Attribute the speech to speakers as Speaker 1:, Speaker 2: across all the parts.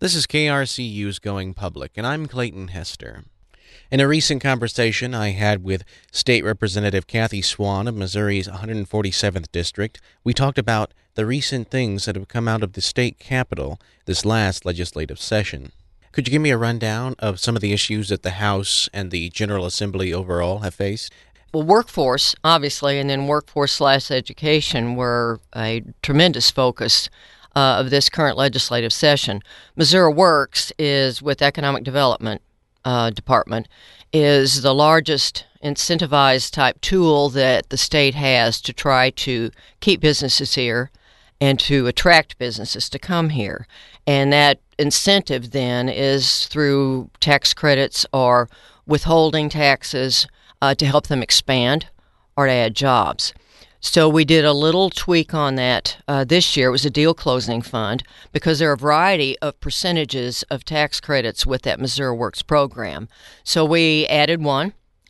Speaker 1: This is KRCU's Going Public, and I'm Clayton Hester. In a recent conversation I had with State Representative Kathy Swan of Missouri's 147th District, we talked about the recent things that have come out of the state capitol this last legislative session. Could you give me a rundown of some of the issues that the House and the General Assembly overall have faced?
Speaker 2: Well, workforce, obviously, and then workforce/education were a tremendous focus of this current legislative session. Missouri Works is, with Economic Development Department, is the largest incentivized type tool that the state has to try to keep businesses here and to attract businesses to come here. And that incentive then is through tax credits or withholding taxes to help them expand or to add jobs. So we did a little tweak on that this year. It was a deal closing fund because there are a variety of percentages of tax credits with that Missouri Works program. So we added one,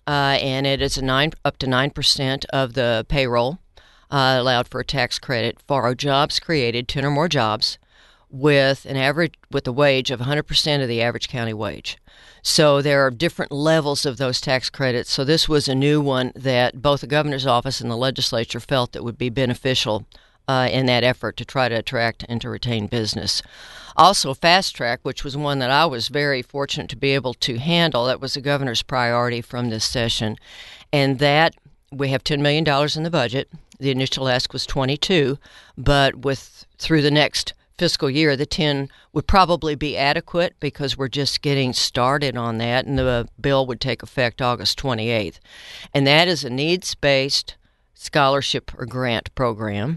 Speaker 2: and it is up to 9% of the payroll allowed for a tax credit for jobs created, 10 or more jobs, with a wage of 100% of the average county wage. So there are different levels of those tax credits. So this was a new one that both the governor's office and the legislature felt that would be beneficial in that effort to try to attract and to retain business. Also, Fast Track, which was one that I was very fortunate to be able to handle. That was the governor's priority from this session. And that, we have $10 million in the budget. The initial ask was 22, but through the next fiscal year, the 10 would probably be adequate because we're just getting started on that, and the bill would take effect August 28th. And that is a needs-based scholarship or grant program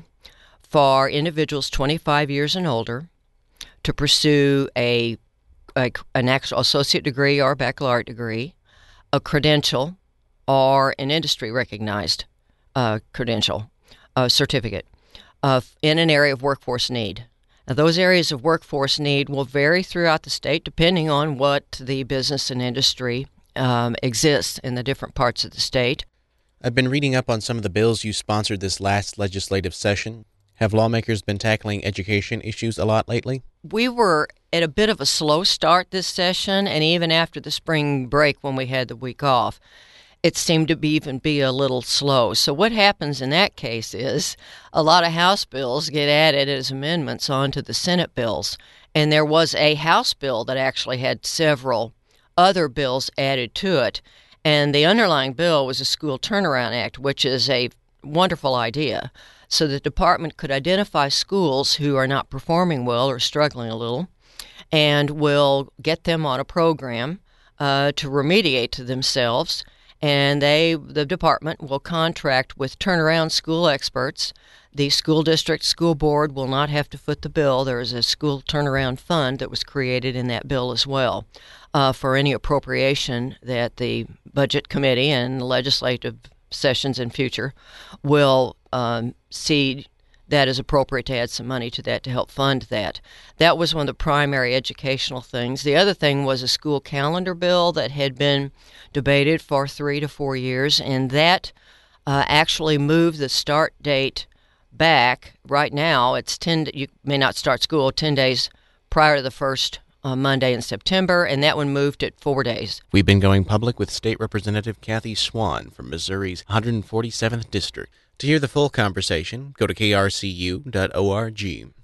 Speaker 2: for individuals 25 years and older to pursue an actual associate degree or baccalaureate degree, a credential, or an industry-recognized credential, certificate in an area of workforce need. Now, those areas of workforce need will vary throughout the state depending on what the business and industry exists in the different parts of the state.
Speaker 1: I've been reading up on some of the bills you sponsored this last legislative session. Have lawmakers been tackling education issues a lot lately?
Speaker 2: We were at a bit of a slow start this session, and even after the spring break when we had the week off, it seemed to be a little slow. So what happens in that case is a lot of House bills get added as amendments onto the Senate bills. And there was a House bill that actually had several other bills added to it. And the underlying bill was a School Turnaround Act, which is a wonderful idea. So the department could identify schools who are not performing well or struggling a little and will get them on a program to remediate to themselves. And the department will contract with turnaround school experts. The school district, school board will not have to foot the bill. There is a school turnaround fund that was created in that bill as well for any appropriation that the budget committee and the legislative sessions in future will see that is appropriate to add some money to that to help fund that. That was one of the primary educational things. The other thing was a school calendar bill that had been debated for 3 to 4 years, and that actually moved the start date back. Right now, you may not start school 10 days prior to the first Monday in September, and that one moved it 4 days.
Speaker 1: We've been going public with State Representative Kathy Swan from Missouri's 147th District. To hear the full conversation, go to krcu.org.